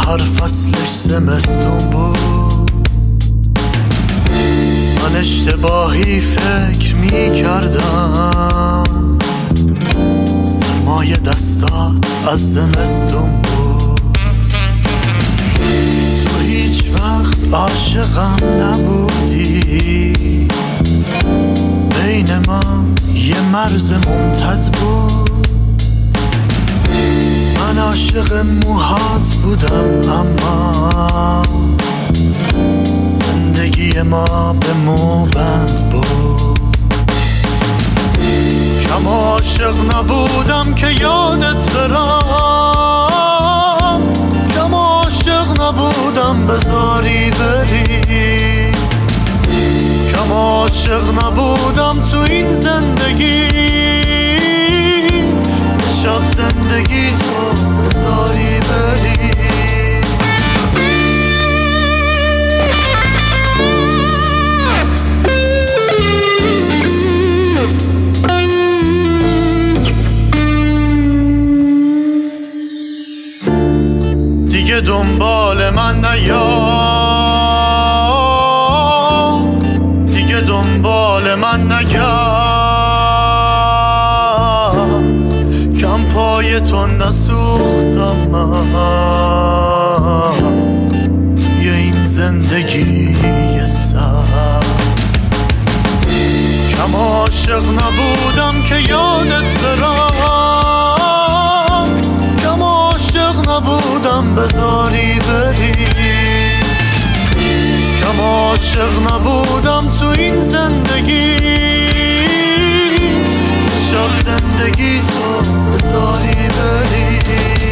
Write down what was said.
هر فصلش زمستون بود. من اشتباهی فکر می کردم سرمایه دستات از زمستون بود. تو هیچ وقت عاشقم نبودی، بین ما یه مرز ممتد بود. من عاشق موهات بودم اما زندگی ما به موبند بود. کم عاشق نبودم که یادت برم، کم عاشق نبودم بذاری بری، کم عاشق نبودم تو این زندگی شب زندگی تو بذاری بری. دیگه دنبال من نیا، دیگه دنبال من نیا، کم پای تو نسوختم من توی این زندگی سر. کم عاشق نبودم که یادت برم، کم عاشق نبودم بذاری بری، کم عاشق نبودم تو این زندگی شب زندگی تو بذاری بری.